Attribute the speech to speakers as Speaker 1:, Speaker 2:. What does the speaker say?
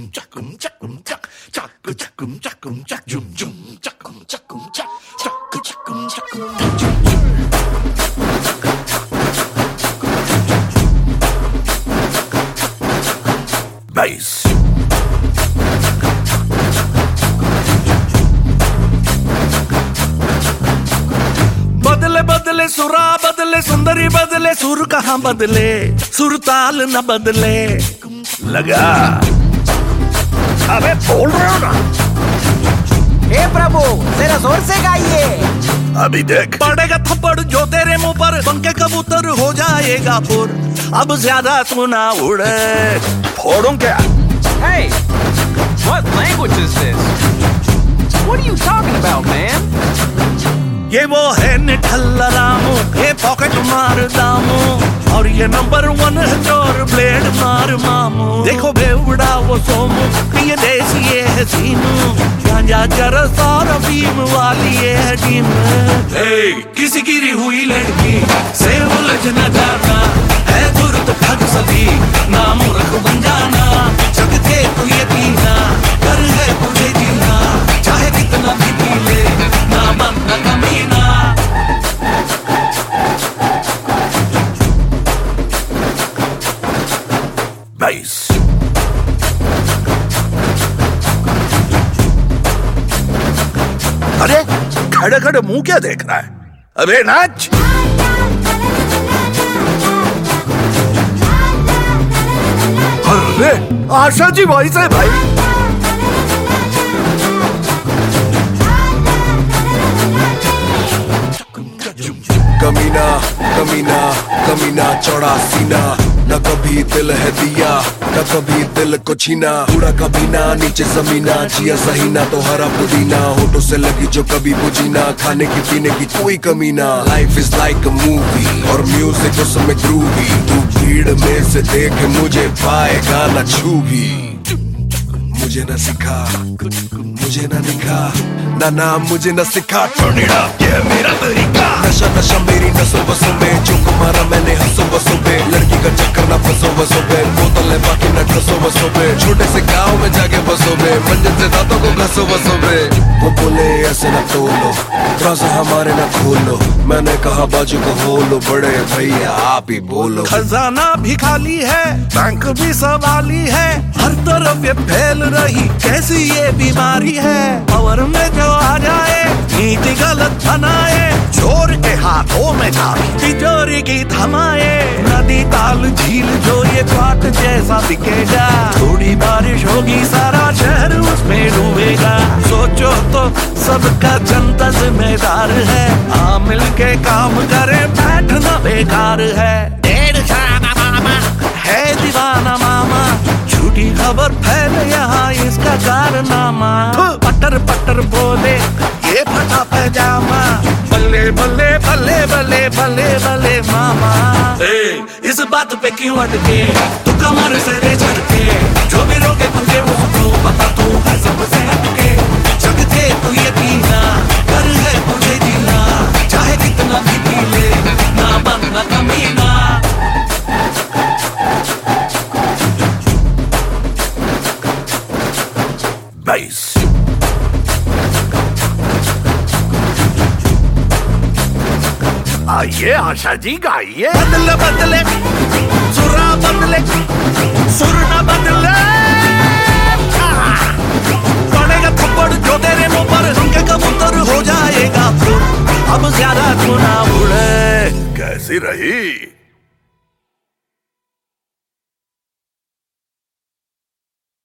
Speaker 1: Bass. बदले बदले सुरा बदले सुंदरी बदले सुर कहाँ बदले सुर ताल न बदले लगा। अबे बोल रहे हो ना?
Speaker 2: हे प्रभु जरा जोर से गाइए।
Speaker 1: अभी देख पड़ेगा थप्पड़ जो तेरे मुंह पर पंखे कबूतर हो जाएगा फुर। अब ज्यादा तू ना उड़े फोड़ूं क्या?
Speaker 3: Hey, what language is this? What are you talking about, man?
Speaker 1: ये वो है निठल्ला रामू, ये पॉकेट मार दामू, और ये नंबर 1 है चोर ब्लेड मार मामू। देखो बेवड़ा वो सोमू, ये देसी ये है सीनू, गांजा चरस और अफीम वाली ये है टीम। किसी गिरी हुई लड़की से उलझ न जाना, है तुरंत ठग सभी ना मूर्ख बन जाना। जग थे तू ये पीना कर है तुझे जीना, चाहे कितना भी पी ले ना बनना कमीना। Bass. अरे खड़े खड़े मुंह क्या देख रहा है? अबे नाच। अरे आशा जी वॉइस है भाई।
Speaker 4: कमीना कमीना कमीना चौड़ा सीना, न कभी दिल है दिया न कभी दिल को छीना। पूरा कभी ना नीचे जमीना, जिया सही ना तो हरा पुदीना। होठों से लगी जो कभी बुझीना, खाने की पीने की कोई कमी ना। Life is like a movie और म्यूजिक उसमें ग्रूवी। तू भीड़ में से देख मुझे पाएगा न छू भी। मुझे न सिखा मुझे न लिखा ना ना मुझे न सिखा। टर्निड़ा ये मेरा तरीका। नशा नशा मेरी नसों बसों में, जो मारा मैंने हंसों बसों पे। लड़की का चक्कर ना फंसो बसों पे, बोतल है बाकी न ठसो बसों पे। छोटे से गांव में जाके बसों पे, मंजिल से दांतों को घसो बसों पे। वो बोले ऐसे न तोलो, राज़ हमारे न खोलो। मैंने कहा बाजू को खोलो, बड़े भैया आप ही बोलो।
Speaker 1: खजाना भी खाली है, बैंक भी सवाली है, हर तरफ ये फैल रही कैसी ये बीमारी है। पावर में जो आ जाए नीति गलत बनाए, चोर के हाथों में चाबी तिजोरी की थमाए। नदी ताल झील जो ये क्वाट जैसा दिखेगा, थोड़ी बारिश होगी सारा शहर उसमें डूबेगा। सोचो तो सबका जनता जिम्मेदार है, आ मिल के काम करे बैठना बेकार है। डेढ़ शाना मामा है दीवाना मामा, झूठी खबर फैले यहाँ इसका कारनामा। पटर पटर बोले ये फटा पैजामा, बल्ले बल्ले बल्ले बल्ले बल्ले बल्ले मामा। इस बात पे क्यों अटके तू कमर से रे झटके, जो भी रोके तुझे वो बता तू है सबसे हटके। जग थे तू ये पीना कर है तुझे जीना, चाहे कितना भी पी ले ना बनना कमीना। Bass. आइए आशा जी गाइए। बदले बदले सुरा बदले सुर न बदले, पड़ेगा थप्पड़ जो तेरे मुंह पर पंखे कबूतर हो जाएगा फुर। अब ज्यादा तू ना उड़े। कैसी रही?